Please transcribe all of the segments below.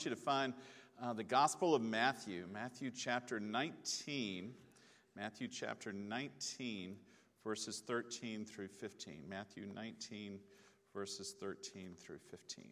You to find the Gospel of Matthew, Matthew chapter 19, verses 13 through 15. Matthew 19, verses 13 through 15.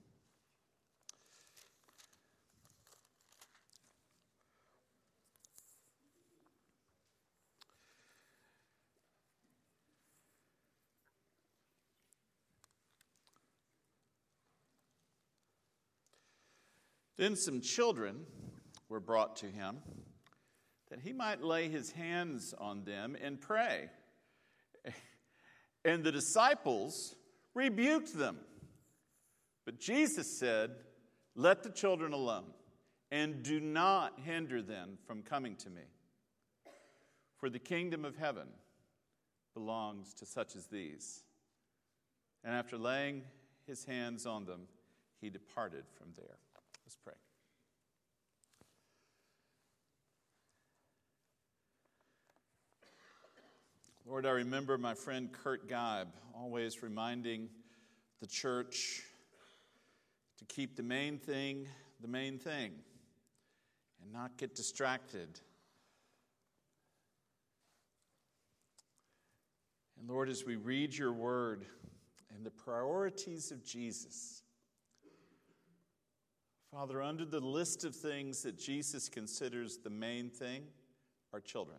Then some children were brought to him, that he might lay his hands on them and pray. And the disciples rebuked them. But Jesus said, "Let the children alone, and do not hinder them from coming to me. For the kingdom of heaven belongs to such as these." And after laying his hands on them, he departed from there. Let's pray. Lord, I remember my friend Kurt Geib always reminding the church to keep the main thing, and not get distracted. And Lord, as we read your word and the priorities of Jesus, Father, under the list of things that Jesus considers the main thing are children.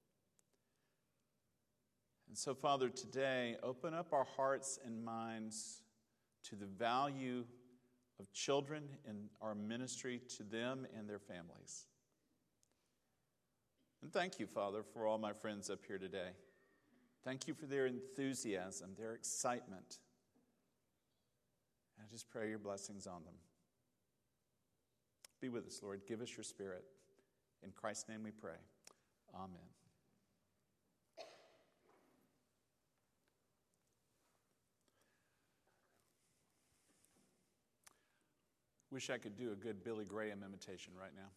And so, Father, today, open up our hearts and minds to the value of children in our ministry to them and their families. And thank you, Father, for all my friends up here today. Thank you for their enthusiasm, their excitement. And I just pray your blessings on them. Be with us, Lord. Give us your Spirit. In Christ's name we pray. Amen. Wish I could do a good Billy Graham imitation right now.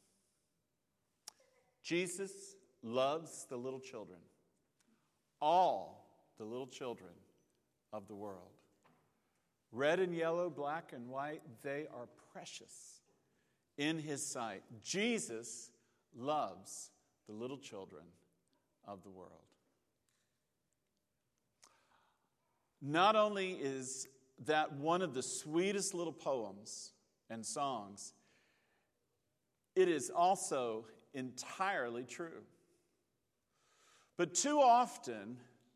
Jesus loves the little children, all the little children of the world. Red and yellow, black and white, they are precious in his sight. Jesus loves the little children of the world. Not only is that one of the sweetest little poems and songs, it is also entirely true. But too often,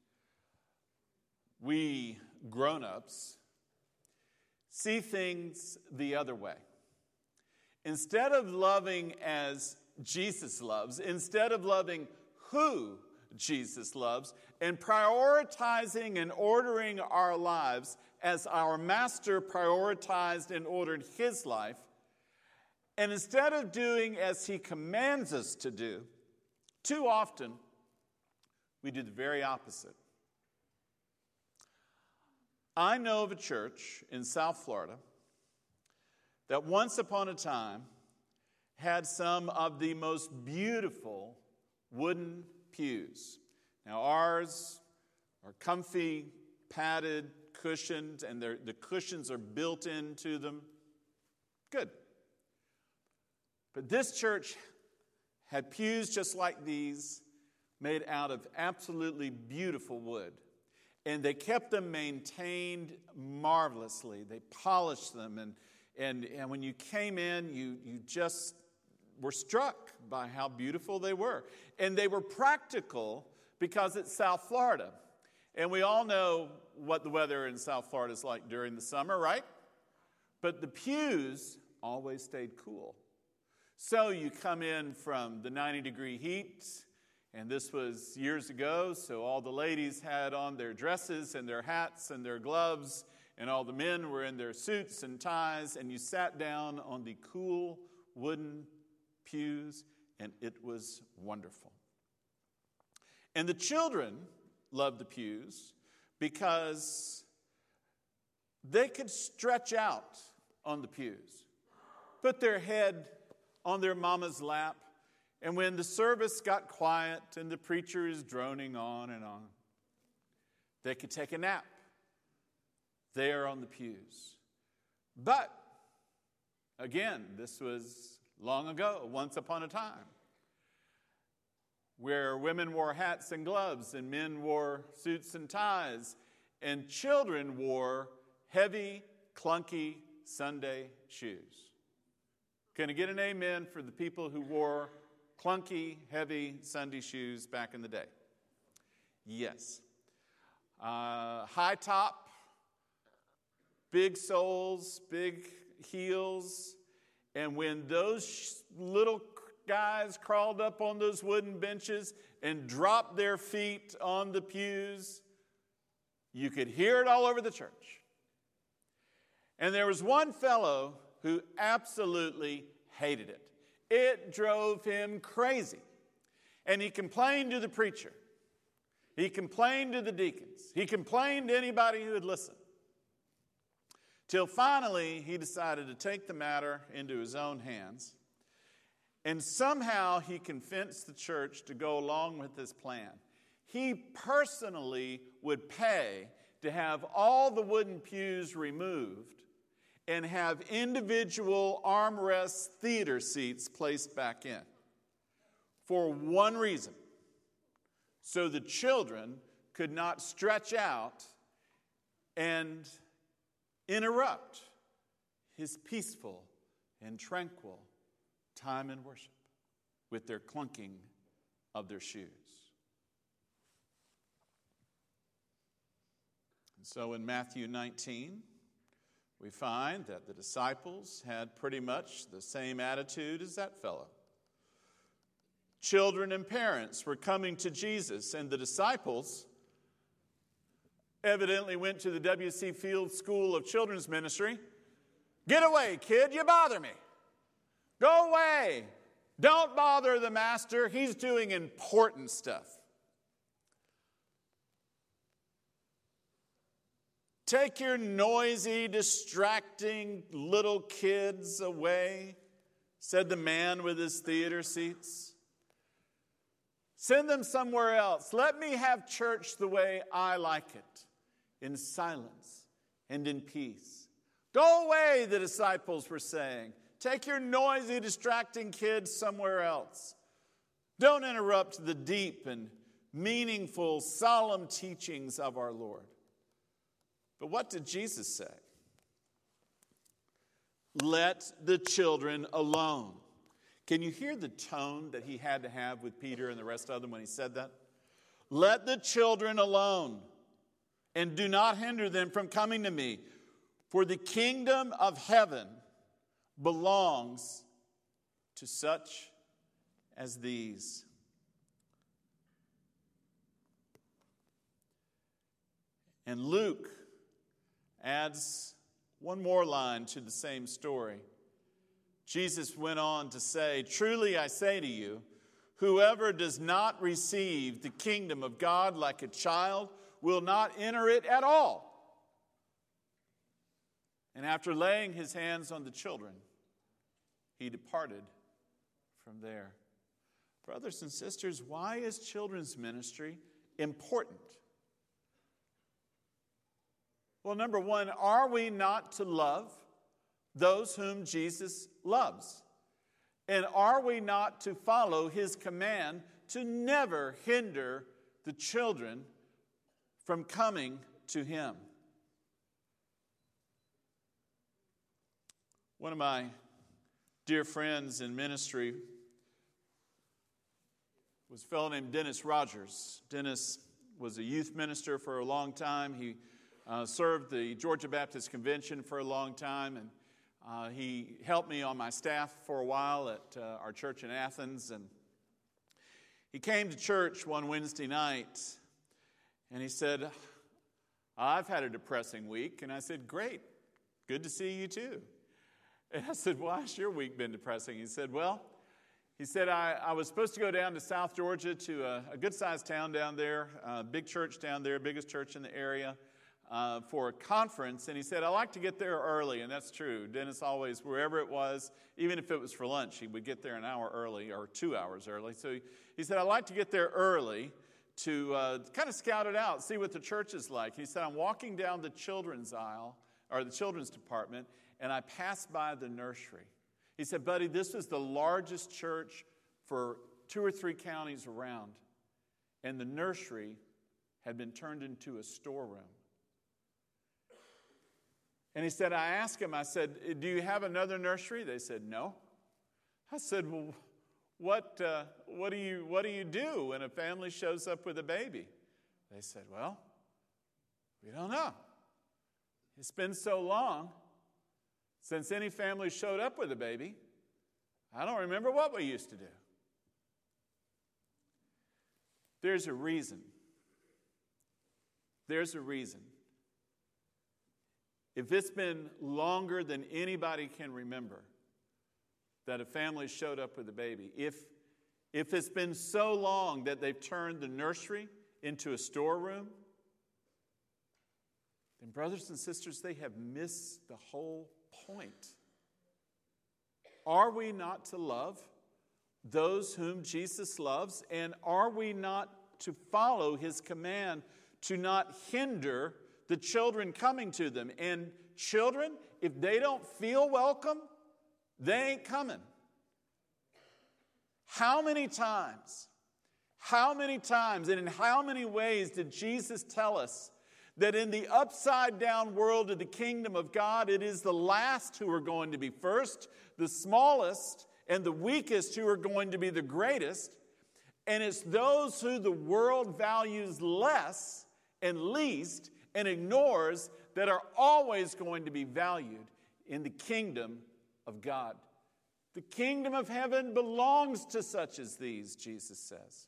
we grown-ups see things the other way. Instead of loving as Jesus loves, instead of loving who Jesus loves, and prioritizing and ordering our lives as our Master prioritized and ordered his life, and instead of doing as he commands us to do, too often we do the very opposite. I know of a church in South Florida that once upon a time had some of the most beautiful wooden pews. Now ours are comfy, padded, cushioned, and the cushions are built into them. Good. But this church had pews just like these, made out of absolutely beautiful wood. And they kept them maintained marvelously. They polished them, and when you came in, you just were struck by how beautiful they were. And they were practical because it's South Florida. And we all know what the weather in South Florida is like during the summer, right? But the pews always stayed cool. So you come in from the 90-degree heat, and this was years ago, so all the ladies had on their dresses and their hats and their gloves, and all the men were in their suits and ties, and you sat down on the cool wooden pews, and it was wonderful. And the children loved the pews because they could stretch out on the pews, put their head on their mama's lap, and when the service got quiet and the preacher is droning on and on, they could take a nap there on the pews. But Again, this was long ago, once upon a time, where women wore hats and gloves and men wore suits and ties and children wore heavy, clunky Sunday shoes. Can I get an amen for the people who wore clunky, heavy Sunday shoes back in the day? Yes. High top, big soles, big heels, and when those little guys crawled up on those wooden benches and dropped their feet on the pews, you could hear it all over the church. And there was one fellow who absolutely hated it. It drove him crazy. And he complained to the preacher. He complained to the deacons. He complained to anybody who would listen. Till finally he decided to take the matter into his own hands. And somehow he convinced the church to go along with this plan. He personally would pay to have all the wooden pews removed and have individual armrest theater seats placed back in. For one reason: so the children could not stretch out and interrupt his peaceful and tranquil time in worship with their clunking of their shoes. And so in Matthew 19, we find that the disciples had pretty much the same attitude as that fellow. Children and parents were coming to Jesus, and the disciples evidently went to the W.C. Fields School of Children's Ministry. Get away, kid, you bother me. Go away. Don't bother the master. He's doing important stuff. Take your noisy, distracting little kids away, said the man with his theater seats. Send them somewhere else. Let me have church the way I like it, in silence and in peace. Go away, the disciples were saying. Take your noisy, distracting kids somewhere else. Don't interrupt the deep and meaningful, solemn teachings of our Lord. But what did Jesus say? Let the children alone. Can you hear the tone that he had to have with Peter and the rest of them when he said that? Let the children alone, and do not hinder them from coming to me, for the kingdom of heaven belongs to such as these. And Luke adds one more line to the same story. Jesus went on to say, truly I say to you, whoever does not receive the kingdom of God like a child will not enter it at all. And after laying his hands on the children, he departed from there. Brothers and sisters, why is children's ministry important? Well, number one, are we not to love those whom Jesus loves? And are we not to follow his command to never hinder the children from coming to him? One of my dear friends in ministry was a fellow named Dennis Rogers. Dennis was a youth minister for a long time. He served the Georgia Baptist Convention for a long time, and he helped me on my staff for a while at our church in Athens. And he came to church one Wednesday night, and he said, I've had a depressing week. And I said, great, good to see you too. And I said, why has your week been depressing? He said, I was supposed to go down to South Georgia to a good-sized town down there, a big church down there, biggest church in the area, for a conference. And he said, I like to get there early. And that's true. Dennis always, wherever it was, even if it was for lunch, he would get there an hour early or 2 hours early. So he said, I like to get there early to kind of scout it out, see what the church is like. He said, I'm walking down the children's aisle, or the children's department, and I passed by the nursery. He said, buddy, this was the largest church for 2 or 3 counties around, and the nursery had been turned into a storeroom. And he said, I asked him, I said, do you have another nursery? They said, no. I said, well, what do you do when a family shows up with a baby? They said, well, we don't know. It's been so long since any family showed up with a baby. I don't remember what we used to do. There's a reason. There's a reason. If it's been longer than anybody can remember that a family showed up with a baby, if it's been so long that they've turned the nursery into a storeroom, then brothers and sisters, they have missed the whole point. Are we not to love those whom Jesus loves? And are we not to follow his command to not hinder the children coming to them? And children, if they don't feel welcome, they ain't coming. How many times, and in how many ways did Jesus tell us that in the upside down world of the kingdom of God, it is the last who are going to be first, the smallest and the weakest who are going to be the greatest, and it's those who the world values less and least and ignores that are always going to be valued in the kingdom of God. The kingdom of heaven belongs to such as these, Jesus says.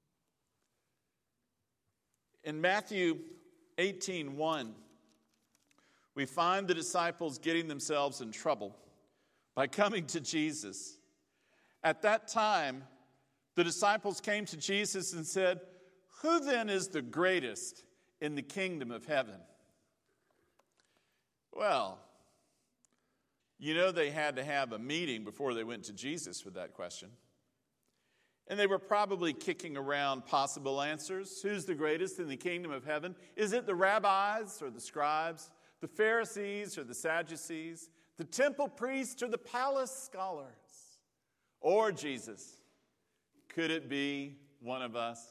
In Matthew 18:1, we find the disciples getting themselves in trouble by coming to Jesus. At that time, the disciples came to Jesus and said, "Who then is the greatest in the kingdom of heaven?" Well, you know they had to have a meeting before they went to Jesus with that question. And they were probably kicking around possible answers. Who's the greatest in the kingdom of heaven? Is it the rabbis or the scribes, the Pharisees or the Sadducees, the temple priests or the palace scholars? Or Jesus, could it be one of us?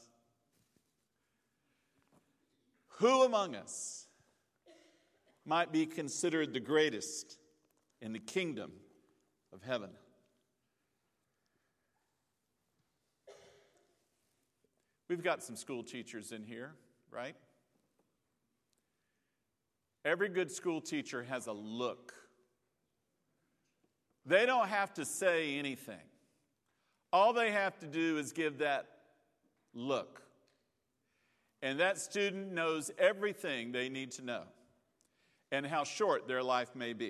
Who among us might be considered the greatest in the kingdom of heaven? We've got some school teachers in here, right? Every good school teacher has a look. They don't have to say anything. All they have to do is give that look. And that student knows everything they need to know and how short their life may be.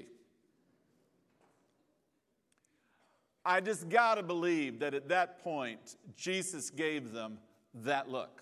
I just got to believe that at that point, Jesus gave them that look.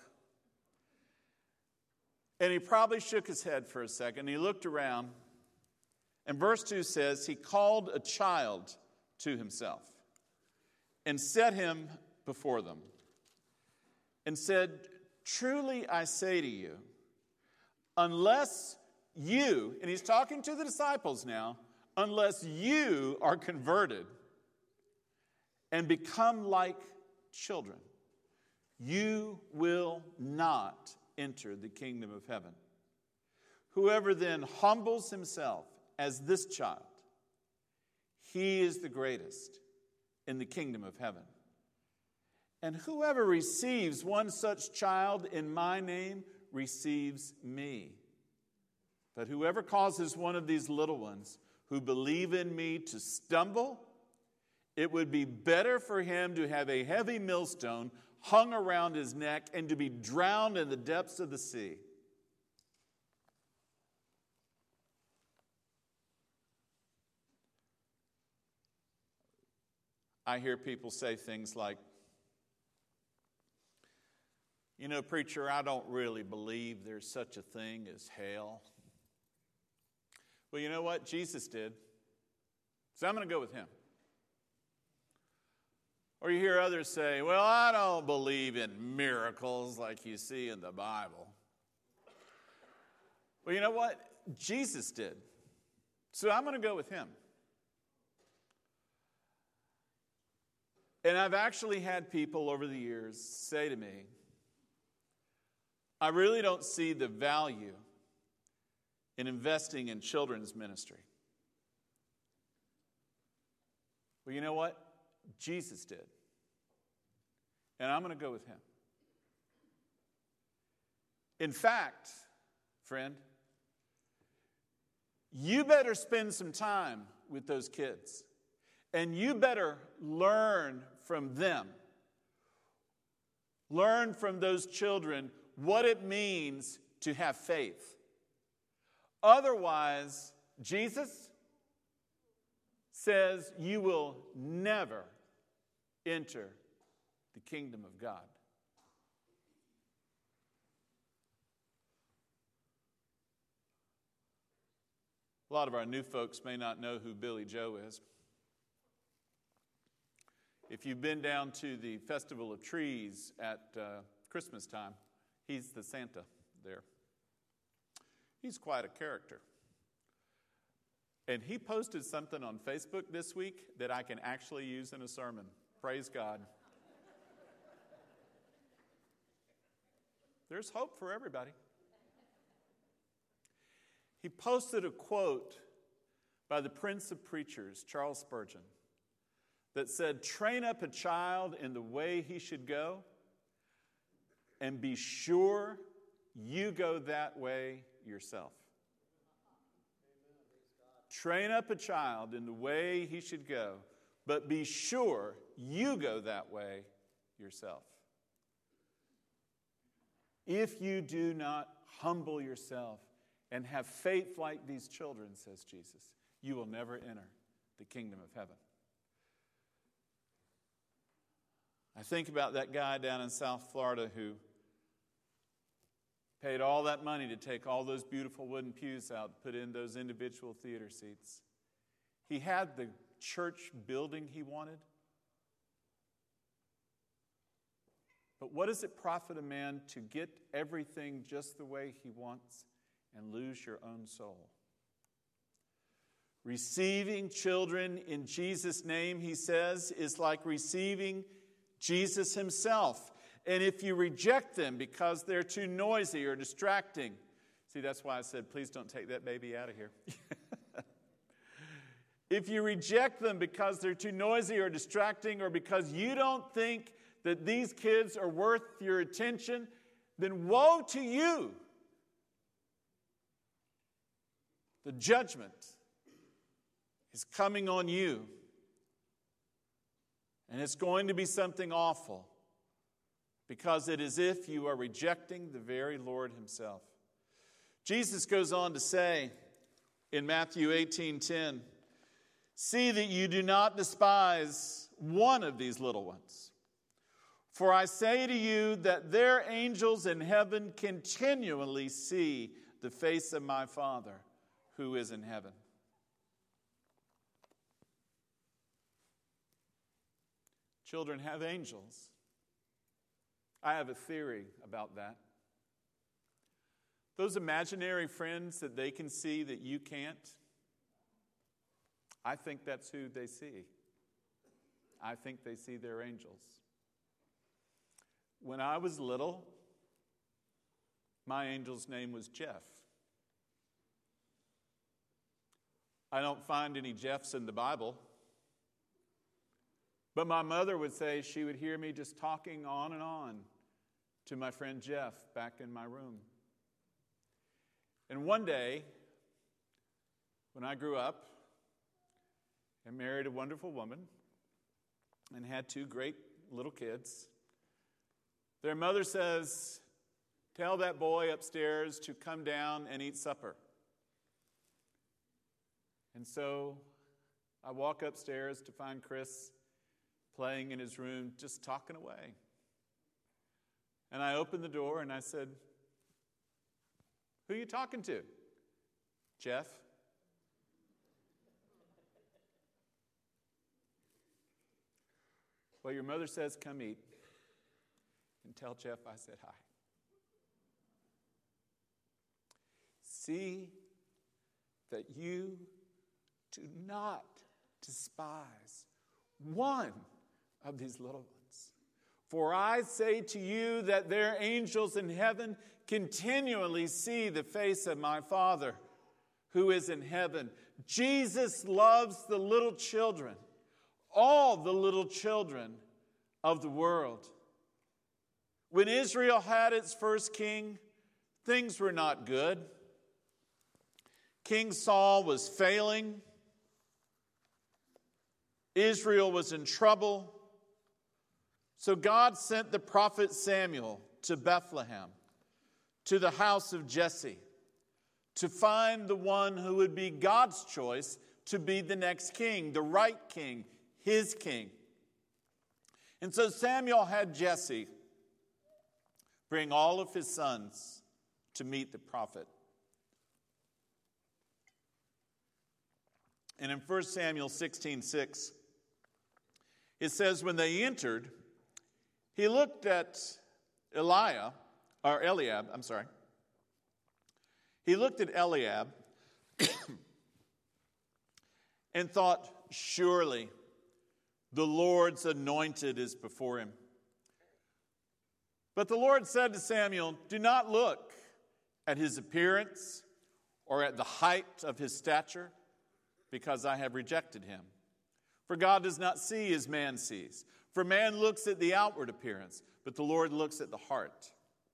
And he probably shook his head for a second. He looked around. And verse 2 says, he called a child to himself and set him before them and said, "Truly I say to you, unless you," and he's talking to the disciples now, "unless you are converted and become like children, you will not enter the kingdom of heaven. Whoever then humbles himself as this child, he is the greatest in the kingdom of heaven. And whoever receives one such child in my name receives me. But whoever causes one of these little ones who believe in me to stumble, it would be better for him to have a heavy millstone hung around his neck and to be drowned in the depths of the sea." I hear people say things like, "You know, preacher, I don't really believe there's such a thing as hell." Well, you know what? Jesus did. So I'm going to go with him. Or you hear others say, "Well, I don't believe in miracles like you see in the Bible." Well, you know what? Jesus did. So I'm going to go with him. And I've actually had people over the years say to me, I really don't see the value in investing in children's ministry. Well, you know what? Jesus did. And I'm going to go with him. In fact, friend, you better spend some time with those kids. And you better learn from them. Learn from those children what it means to have faith. Otherwise, Jesus says you will never enter the kingdom of God. A lot of our new folks may not know who Billy Joe is. If you've been down to the Festival of Trees at Christmas time, he's the Santa there. He's quite a character. And he posted something on Facebook this week that I can actually use in a sermon. Praise God. There's hope for everybody. He posted a quote by the Prince of Preachers, Charles Spurgeon, that said, "Train up a child in the way he should go, and be sure you go that way yourself." Train up a child in the way he should go, but be sure you go that way yourself. If you do not humble yourself and have faith like these children, says Jesus, you will never enter the kingdom of heaven. I think about that guy down in South Florida who paid all that money to take all those beautiful wooden pews out, put in those individual theater seats. He had the church building he wanted. But what does it profit a man to get everything just the way he wants and lose your own soul? Receiving children in Jesus' name, he says, is like receiving Jesus himself. And if you reject them because they're too noisy or distracting, see, that's why I said, please don't take that baby out of here. If you reject them because they're too noisy or distracting, or because you don't think that these kids are worth your attention, then woe to you. The judgment is coming on you. And it's going to be something awful, because it is if you are rejecting the very Lord himself. Jesus goes on to say in Matthew 18:10, "See that you do not despise one of these little ones. For I say to you that their angels in heaven continually see the face of my Father who is in heaven." Children have angels. I have a theory about that. Those imaginary friends that they can see that you can't, I think that's who they see. I think they see their angels. When I was little, my angel's name was Jeff. I don't find any Jeffs in the Bible. But my mother would say she would hear me just talking on and on to my friend Jeff back in my room. And one day, when I grew up and married a wonderful woman and had two great little kids, their mother says, "Tell that boy upstairs to come down and eat supper." And so I walk upstairs to find Chris playing in his room, just talking away. And I opened the door and I said, "Who are you talking to?" "Jeff." "Well, your mother says come eat. And tell Jeff I said hi." See that you do not despise one of these little ones. For I say to you that their angels in heaven continually see the face of my Father who is in heaven. Jesus loves the little children, all the little children of the world. When Israel had its first king, things were not good. King Saul was failing. Israel was in trouble. So God sent the prophet Samuel to Bethlehem, to the house of Jesse, to find the one who would be God's choice to be the next king, the right king, his king. And so Samuel had Jesse bring all of his sons to meet the prophet. And in 1 Samuel 16:6, it says, when they entered, he looked at Eliab. He looked at Eliab and thought, surely the Lord's anointed is before him. But the Lord said to Samuel, do not look at his appearance or at the height of his stature, because I have rejected him. For God does not see as man sees. For man looks at the outward appearance, but the Lord looks at the heart.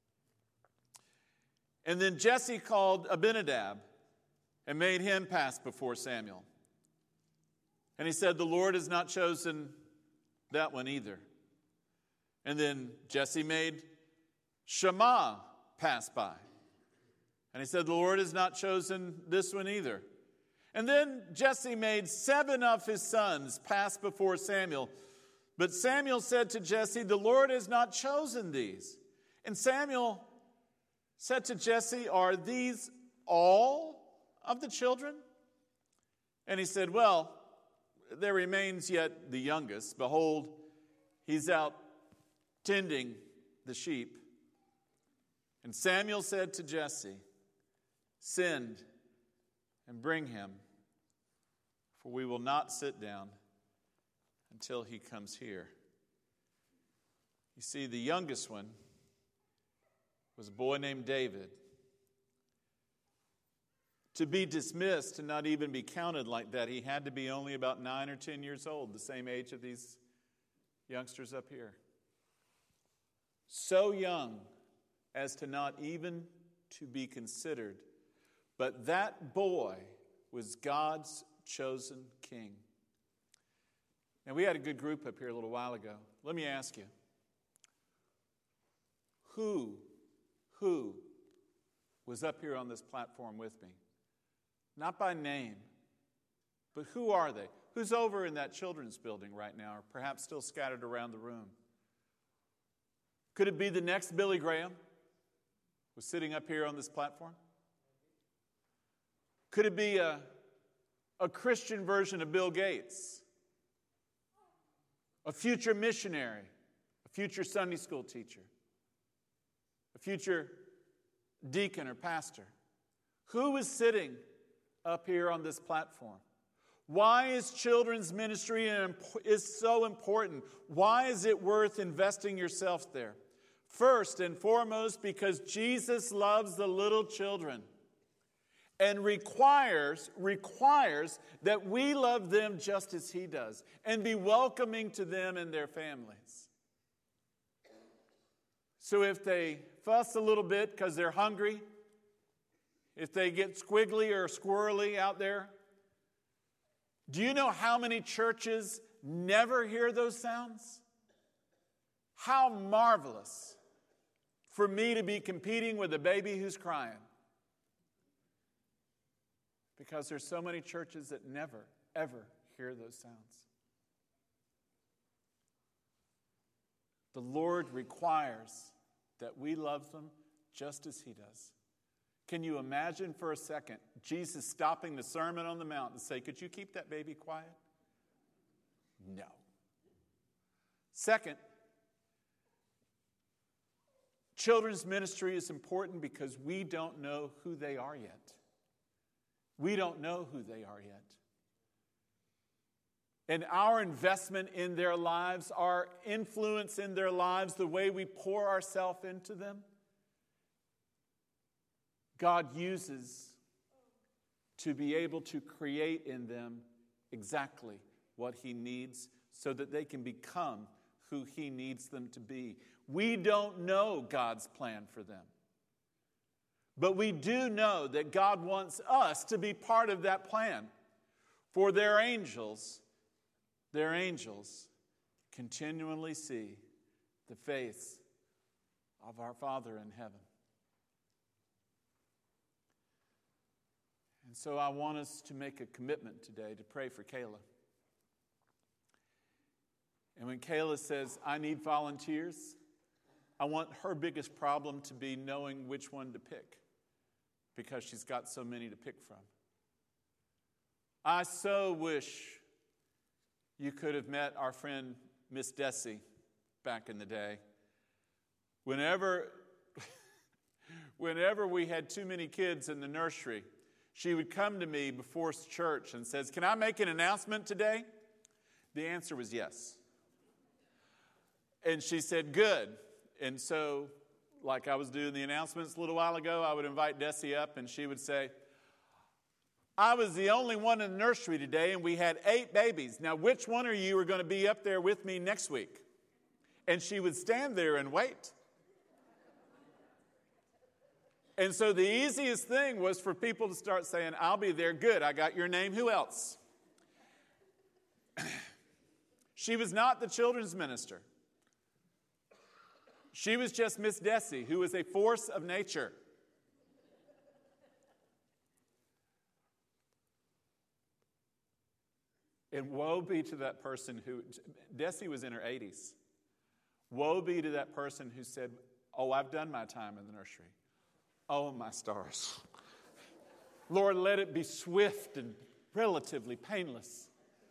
And then Jesse called Abinadab and made him pass before Samuel. And he said, the Lord has not chosen that one either. And then Jesse made Shammah pass by. And he said, the Lord has not chosen this one either. And then Jesse made 7 of his sons pass before Samuel. But Samuel said to Jesse, the Lord has not chosen these. And Samuel said to Jesse, are these all of the children? And he said, well, there remains yet the youngest. Behold, he's out tending the sheep. And Samuel said to Jesse, send and bring him, for we will not sit down until he comes here. You see, the youngest one was a boy named David. To be dismissed and not even be counted like that, he had to be only about 9 or 10 years old, the same age of these youngsters up here. So young as to not even to be considered. But that boy was God's chosen king. Now, we had a good group up here a little while ago. Let me ask you, who was up here on this platform with me? Not by name, but who are they? Who's over in that children's building right now, or perhaps still scattered around the room? Could it be the next Billy Graham was sitting up here on this platform? Could it be a Christian version of Bill Gates? A future missionary? A future Sunday school teacher? A future deacon or pastor? Who is sitting up here on this platform? Why is children's ministry is so important? Why is it worth investing yourself there? First and foremost, because Jesus loves the little children and requires that we love them just as he does and be welcoming to them and their families. So if they fuss a little bit because they're hungry, if they get squiggly or squirrely out there, do you know how many churches never hear those sounds? How marvelous for me to be competing with a baby who's crying. Because there's so many churches that never, ever hear those sounds. The Lord requires that we love them just as he does. Can you imagine for a second Jesus stopping the Sermon on the Mount and say, could you keep that baby quiet? No. Second, children's ministry is important because we don't know who they are yet. We don't know who they are yet. and our investment in their lives, our influence in their lives, the way we pour ourselves into them, God uses to be able to create in them exactly what He needs so that they can become who He needs them to be. We don't know God's plan for them. But we do know that God wants us to be part of that plan. For their angels continually see the face of our Father in heaven. And so I want us to make a commitment today to pray for Kayla. And when Kayla says, I need volunteers, I want her biggest problem to be knowing which one to pick, because she's got so many to pick from. I so wish you could have met our friend Miss Desi back in the day. Whenever we had too many kids in the nursery, she would come to me before church and says, "Can I make an announcement today?" The answer was yes. And she said, "Good." And so, like I was doing the announcements a little while ago, I would invite Desi up and she would say, "I was the only one in the nursery today and we had 8 babies. Now, which one of you are going to be up there with me next week?" And she would stand there and wait. And so the easiest thing was for people to start saying, "I'll be there." "Good, I got your name. Who else?" She was not the children's minister. She was just Miss Desi, who was a force of nature. And woe be to that person who, Desi was in her 80s. Woe be to that person who said, "Oh, I've done my time in the nursery. Oh, my stars. Lord, let it be swift and relatively painless."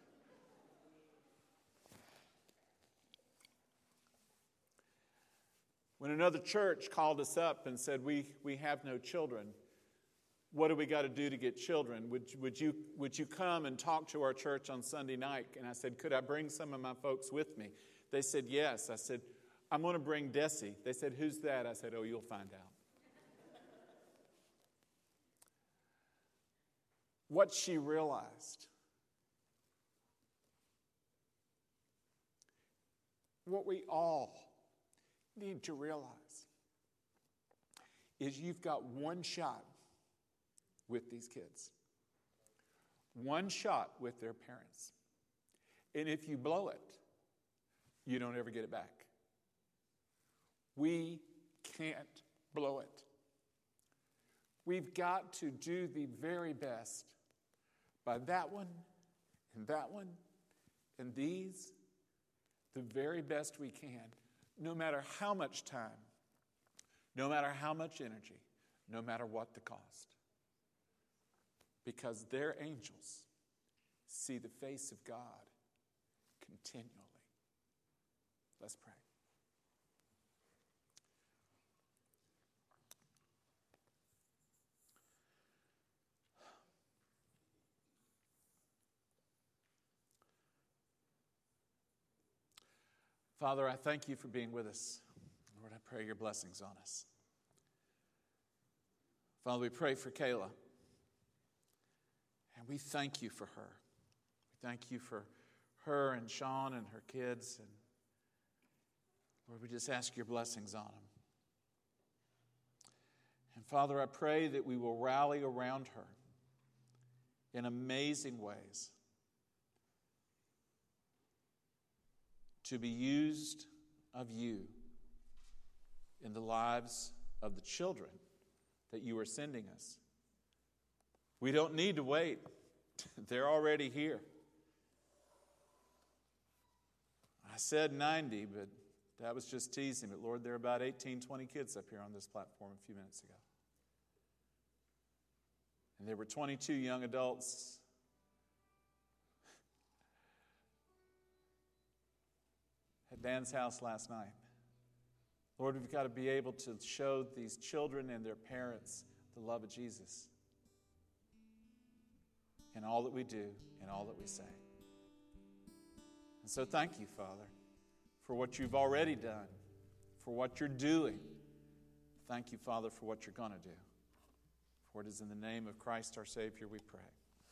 When another church called us up and said, we have no children, what do we got to do to get children? Would you come and talk to our church on Sunday night? And I said, "Could I bring some of my folks with me?" They said, "Yes." I said, "I'm going to bring Desi." They said, "Who's that?" I said, "Oh, you'll find out." What she realized, what we all need to realize, is you've got one shot with these kids. One shot with their parents. And if you blow it, you don't ever get it back. We can't blow it. We've got to do the very best by that one and these, the very best we can, no matter how much time, no matter how much energy, no matter what the cost. Because their angels see the face of God continually. Let's pray. Father, I thank you for being with us. Lord, I pray your blessings on us. Father, we pray for Kayla. And we thank you for her. We thank you for her and Sean and her kids. And Lord, we just ask your blessings on them. And Father, I pray that we will rally around her in amazing ways to be used of you in the lives of the children that you are sending us. We don't need to wait. They're already here. I said 90, but that was just teasing. But Lord, there are about 18, 20 kids up here on this platform a few minutes ago. And there were 22 young adults. At Dan's house last night. Lord, we've got to be able to show these children and their parents the love of Jesus in all that we do and all that we say. So thank you, Father, for what you've already done, for what you're doing. Thank you, Father, for what you're going to do. For it is in the name of Christ our Savior we pray.